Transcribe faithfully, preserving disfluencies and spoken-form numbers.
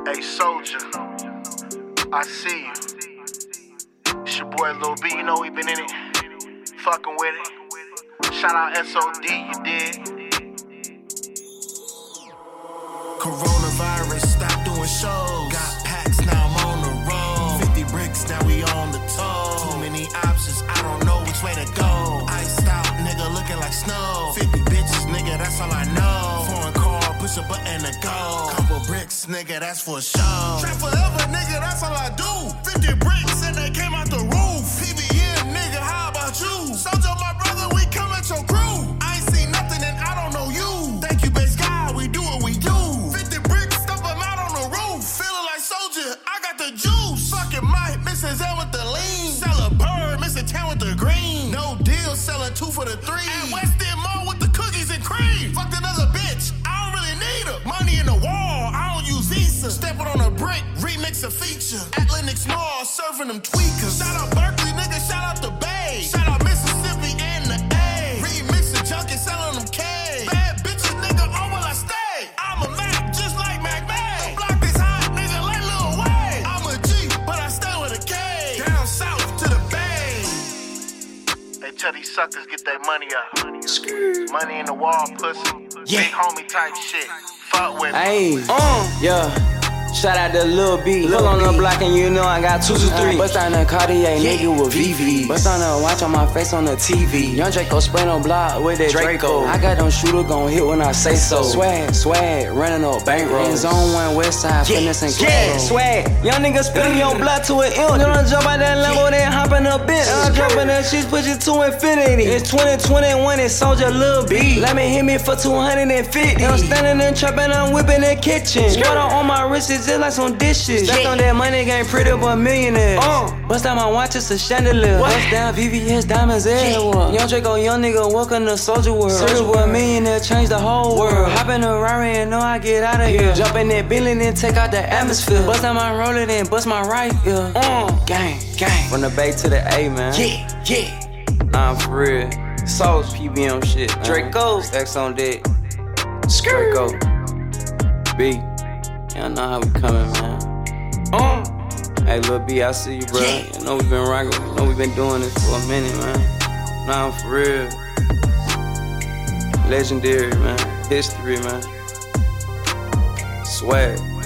Hey Soldier, I see you. It's your boy Lil B, you know we been in it, fucking with it. Shout out S O D, you did. Coronavirus, stop doing shows. Got packs, now I'm on the road. fifty bricks, now we on the toe. Too many options, I don't know which way to go. Iced out, nigga looking like snow. fifty bitches, nigga, that's all I know. Foreign car, push a button to go. Couple bricks, nigga, that's for show. Trap forever, nigga, that's all I do. fifty bricks and they came out the roof. P B M, nigga, how about you? Soldier, my brother, we come at your crew. I ain't seen nothing and I don't know you. Thank you, base guy, we do what we do. fifty bricks, stuff them out on the roof. Feeling like Soldier, I got the juice. Fucking Mike, missing Zen with the lean. Sell a bird, missing town with the green. No deal, selling two for the three. At West End Mall with the cookies and cream. Fucked another bitch, I don't really need her. Money in the wall, I don't use Visa. Stepping on a brick, remix a feature. Atlantic Small, serving them tweakers. Shout out Berkeley, nigga, shout out the Bay. Shout out Mississippi and the A. Remix the junkie, selling them K. Bad bitches, nigga, on while I stay. I'm a Mac, just like Mac May. The block is hot, nigga, like Lil Wayne. I'm a G, but I stay with a K. Down south to the Bay. Hey, tell these suckers get their money up. Money in the wall, pussy. Yeah. Big homie type shit. Fuck with me. Ayy, uh, yeah. Shout out to Lil B. Pull on the block and you know I got two to three. Bust on the Cartier, yeah. Nigga with V V. Bust on the watch on my face on the T V. Young Draco spray no block with that Draco. I got them shooter gon' hit when I say so. Swag, swag, running up bankroll. In zone one, west side, yeah. Fitness and yeah, swag. Young nigga spilling your blood to an ill. You don't jump out that level, then hop in a bit. I'm jumping that shit, push it to infinity. It's twenty twenty-one, it's Soldier Lil B. Let me hit me for two hundred fifty. I'm standing in trap and I'm whipping the kitchen. Water on my wrist is just like some dishes. That's on that money game, pretty but millionaires. Uh, bust out my watch, it's a chandelier. What? Bust down V V S diamonds everywhere. Young Draco, young nigga, welcome to Soldier World. Soldier World, millionaire, change the whole world. Hop in a Rari and know I get out of here. Jump in that Billy and take out the atmosphere. Bust out my roller, then bust my right ear. Uh, gang, gang. From the Bay to the A, man. Yeah, yeah. Nah, for real. Sauce, P B M shit, man. Draco, X on deck. Draco, B. Y'all know how we coming, man. Uh. Hey, Lil B, I see you, bro. Yeah. You know we been rocking. You know we been doing this for a minute, man. Nah, for real. Legendary, man. History, man. Swag.